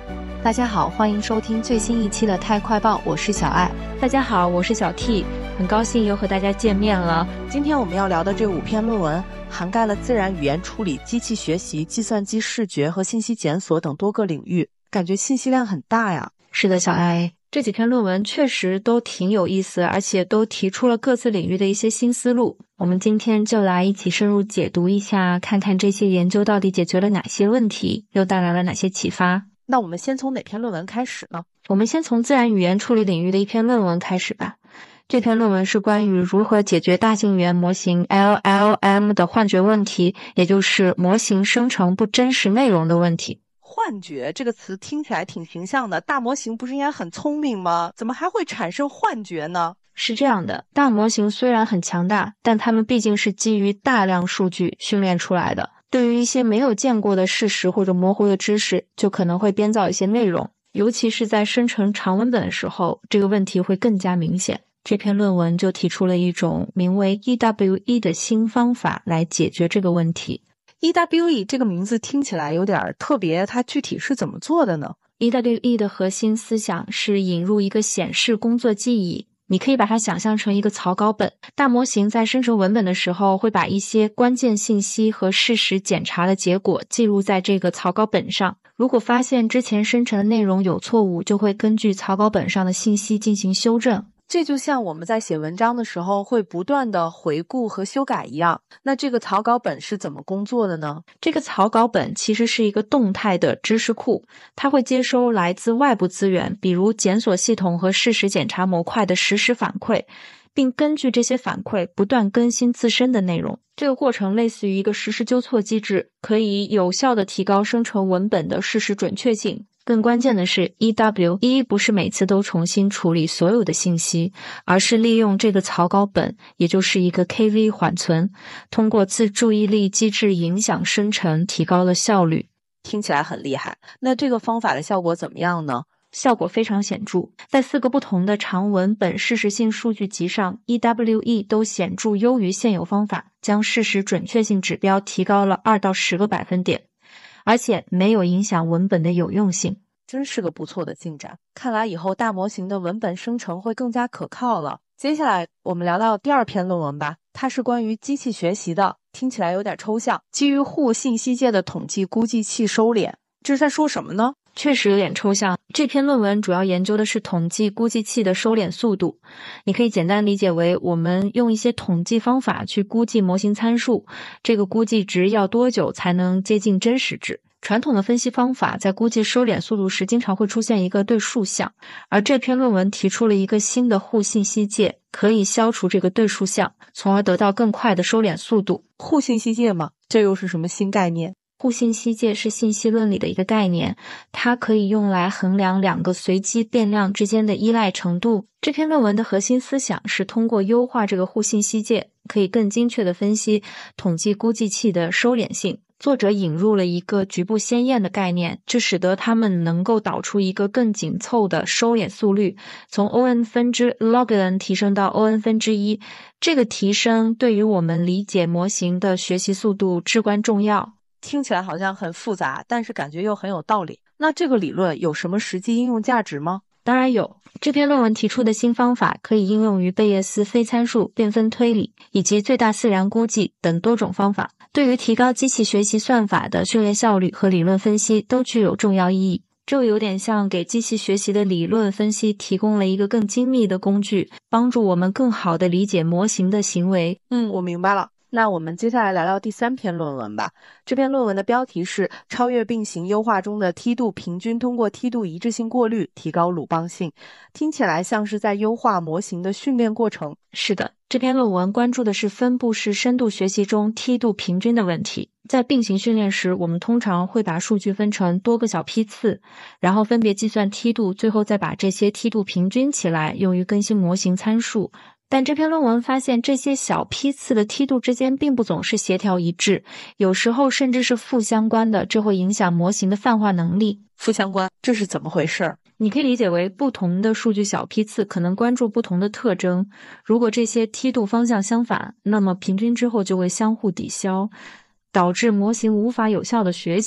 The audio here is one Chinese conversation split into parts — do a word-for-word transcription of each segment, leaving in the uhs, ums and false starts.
大家好，欢迎收听最新一期的太快报，我是小爱。 大家好，我是小 T， 很高兴又和大家见面了。 今天我们要聊的这五篇论文涵盖了自然语言处理、机器学习、计算机视觉和信息检索等多个领域，感觉信息量很大呀。 是的，小爱，这几篇论文确实都挺有意思，而且都提出了各自领域的一些新思路。我们今天就来一起深入解读一下，看看这些研究到底解决了哪些问题，又带来了哪些启发。 那我们先从哪篇论文开始呢？ 我们先从自然语言处理领域的一篇论文开始吧。这篇论文是关于如何解决大型语言模型 L L M 的幻觉问题，也就是模型生成不真实内容的问题。 幻觉这个词听起来挺形象的，大模型不是应该很聪明吗？怎么还会产生幻觉呢？ 是这样的，大模型虽然很强大，但它们毕竟是基于大量数据训练出来的。对于一些没有见过的事实或者模糊的知识，就可能会编造一些内容，尤其是在生成长文本的时候，这个问题会更加明显。这篇论文就提出了一种名为 E W E 的新方法来解决这个问题。 E W E 这个名字听起来有点特别，它具体是怎么做的呢？ E W E 的核心思想是引入一个显示工作记忆，你可以把它想象成一个草稿本。大模型在生成文本的时候，会把一些关键信息和事实检查的结果记录在这个草稿本上。如果发现之前生成的内容有错误，就会根据草稿本上的信息进行修正。 这就像我们在写文章的时候会不断的回顾和修改一样。那这个草稿本是怎么工作的呢？ 这个草稿本其实是一个动态的知识库，它会接收来自外部资源，比如检索系统和事实检查模块的实时反馈，并根据这些反馈不断更新自身的内容。这个过程类似于一个实时纠错机制，可以有效地提高生成文本的事实准确性。更关键的是 E W E 不是每次都重新处理所有的信息，而是利用这个草稿本，也就是一个 K V 缓存，通过自注意力机制影响生成，提高了效率。 听起来很厉害。那这个方法的效果怎么样呢？ 效果非常显著，在四个不同的长文本事实性数据集上 E W E 都显著优于现有方法，将事实准确性指标提高了二到十个百分点，而且没有影响文本的有用性。 真是个不错的进展，看来以后大模型的文本生成会更加可靠了。接下来我们聊到第二篇论文吧，它是关于机器学习的，听起来有点抽象。基于互信息界的统计估计器收敛，这是在说什么呢？ 确实有点抽象。这篇论文主要研究的是统计估计器的收敛速度，你可以简单理解为我们用一些统计方法去估计模型参数，这个估计值要多久才能接近真实值。传统的分析方法在估计收敛速度时经常会出现一个对数项，而这篇论文提出了一个新的互信息界，可以消除这个对数项，从而得到更快的收敛速度。 互信息界吗？这又是什么新概念？ 互信息界是信息论里的一个概念，它可以用来衡量两个随机变量之间的依赖程度。这篇论文的核心思想是通过优化这个互信息界，可以更精确地分析统计估计器的收敛性。作者引入了一个局部鲜艳的概念，这使得它们能够导出一个更紧凑的收敛速率，从 O n 分之 log n 提升到 O n 分之一。这个提升对于我们理解模型的学习速度至关重要。 听起来好像很复杂，但是感觉又很有道理。那这个理论有什么实际应用价值吗？ 当然有，这篇论文提出的新方法可以应用于贝叶斯非参数变分推理以及最大自然估计等多种方法，对于提高机器学习算法的训练效率和理论分析都具有重要意义。这有点像给机器学习的理论分析提供了一个更精密的工具，帮助我们更好地理解模型的行为。 嗯，我明白了。那我们接下来聊聊第三篇论文吧。这篇论文的标题是超越并行优化中的梯度平均通过梯度一致性过滤提高鲁棒性，听起来像是在优化模型的训练过程。 是的，这篇论文关注的是分布式深度学习中梯度平均的问题。在并行训练时，我们通常会把数据分成多个小批次，然后分别计算梯度，最后再把这些梯度平均起来，用于更新模型参数。但这篇论文发现，这些小批次的梯度之间并不总是协调一致，有时候甚至是负相关的，这会影响模型的泛化能力。 负相关，这是怎么回事？ 你可以理解为不同的数据小批次可能关注不同的特征，如果这些梯度方向相反，那么平均之后就会相互抵消，导致模型无法有效的学习。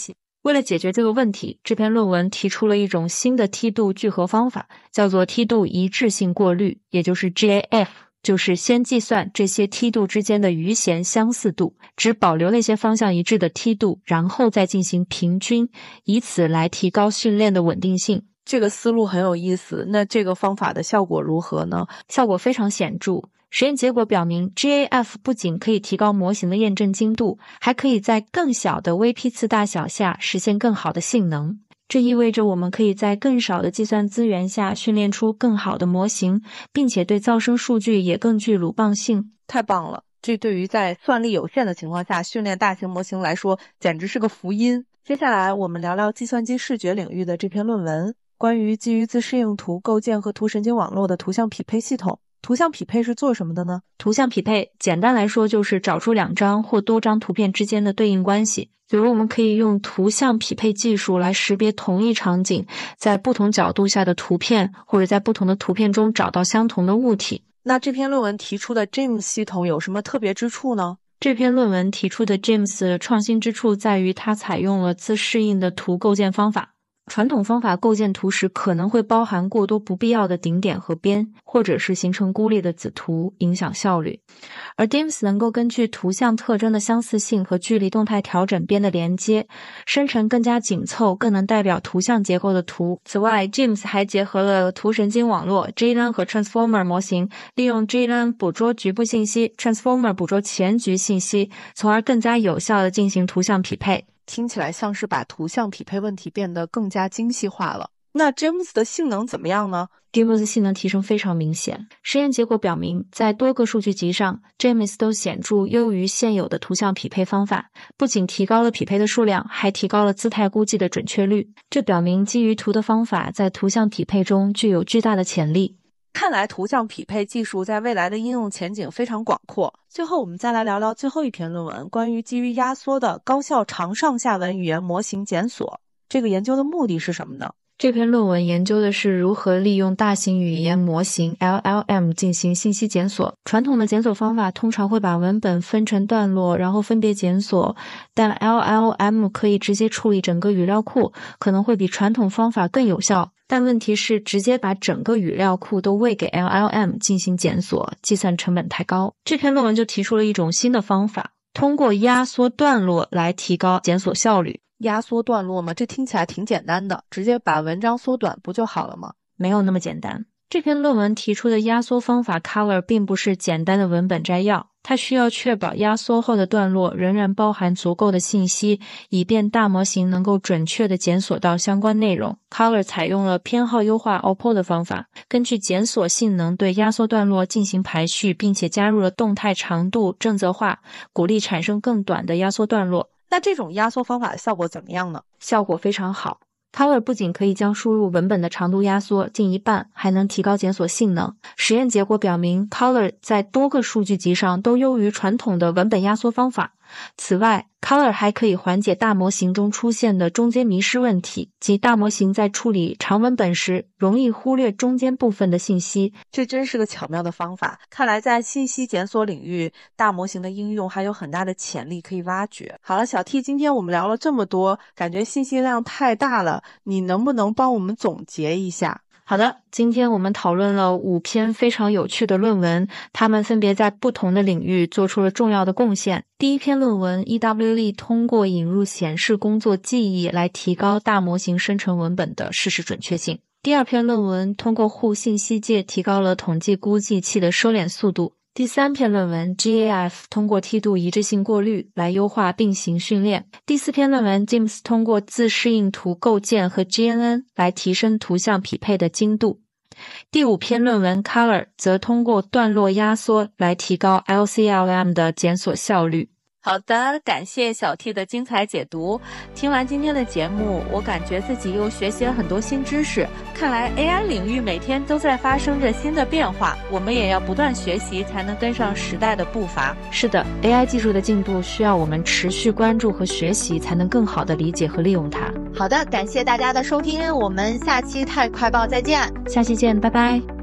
为了解决这个问题，这篇论文提出了一种新的梯度聚合方法，叫做梯度一致性过滤，也就是 G A F， 就是先计算这些梯度之间的余弦相似度，只保留那些方向一致的梯度，然后再进行平均，以此来提高训练的稳定性。 这个思路很有意思，那这个方法的效果如何呢？ 效果非常显著。实验结果表明 G A F 不仅可以提高模型的验证精度，还可以在更小的微批次大小下实现更好的性能。这意味着我们可以在更少的计算资源下训练出更好的模型，并且对噪声数据也更具鲁棒性。 太棒了，这对于在算力有限的情况下训练大型模型来说简直是个福音。接下来我们聊聊计算机视觉领域的这篇论文，关于基于自适应图构建和图神经网络的图像匹配系统。图像匹配是做什么的呢？ 图像匹配简单来说就是找出两张或多张图片之间的对应关系。比如我们可以用图像匹配技术来识别同一场景在不同角度下的图片，或者在不同的图片中找到相同的物体。 那这篇论文提出的 J A M S 系统有什么特别之处呢？ 这篇论文提出的 J A M S 创新之处在于它采用了自适应的图构建方法。传统方法构建图时可能会包含过多不必要的顶点和边，或者是形成孤立的子图，影响效率。而 J A M S 能够根据图像特征的相似性和距离动态调整边的连接，生成更加紧凑、更能代表图像结构的图。此外 J A M S 还结合了图神经网络 J L A N 和 Transformer 模型，利用 J L A N 捕捉局部信息， Transformer 捕捉全局信息，从而更加有效地进行图像匹配。 听起来像是把图像匹配问题变得更加精细化了。那 J A M S 的性能怎么样呢？ J A M S 性能提升非常明显。实验结果表明，在多个数据集上 J A M S 都显著优于现有的图像匹配方法，不仅提高了匹配的数量，还提高了姿态估计的准确率。这表明基于图的方法在图像匹配中具有巨大的潜力。 看来图像匹配技术在未来的应用前景非常广阔。最后我们再来聊聊最后一篇论文，关于基于压缩的高效长上下文语言模型检索。这个研究的目的是什么呢？ 这篇论文研究的是如何利用大型语言模型 L L M 进行信息检索。传统的检索方法通常会把文本分成段落，然后分别检索，但 L L M 可以直接处理整个语料库，可能会比传统方法更有效。但问题是，直接把整个语料库都喂给 L L M 进行检索，计算成本太高。这篇论文就提出了一种新的方法，通过压缩段落来提高检索效率。 压缩段落吗？这听起来挺简单的，直接把文章缩短不就好了吗？ 没有那么简单。这篇论文提出的压缩方法 Color 并不是简单的文本摘要，它需要确保压缩后的段落仍然包含足够的信息，以便大模型能够准确地检索到相关内容。Color 采用了偏好优化 O P O 的方法，根据检索性能对压缩段落进行排序，并且加入了动态长度正则化，鼓励产生更短的压缩段落。 那这种压缩方法的效果怎么样呢？ 效果非常好。Color 不仅可以将输入文本的长度压缩近一半，还能提高检索性能。实验结果表明 Color 在多个数据集上都优于传统的文本压缩方法。此外 Color 还可以缓解大模型中出现的中间迷失问题，即大模型在处理长文本时容易忽略中间部分的信息。 这真是个巧妙的方法，看来在信息检索领域，大模型的应用还有很大的潜力可以挖掘。好了，小 T， 今天我们聊了这么多，感觉信息量太大了，你能不能帮我们总结一下？ 好的，今天我们讨论了五篇非常有趣的论文，它们分别在不同的领域做出了重要的贡献。第一篇论文 E W L 通过引入显示工作记忆来提高大模型生成文本的事实准确性。第二篇论文通过互信息界提高了统计估计器的收敛速度。第三篇论文 G A F 通过梯度一致性过滤来优化并行训练。第四篇论文 J A M S 通过自适应图构建和 G N N 来提升图像匹配的精度。第五篇论文 Color 则通过段落压缩来提高 L C L M 的检索效率。 好的，感谢小 T 的精彩解读。听完今天的节目，我感觉自己又学习了很多新知识。看来 A I 领域每天都在发生着新的变化，我们也要不断学习，才能跟上时代的步伐。 是的， A I 技术的进步需要我们持续关注和学习，才能更好地理解和利用它。 好的，感谢大家的收听，我们下期太快报再见。 下期见，拜拜。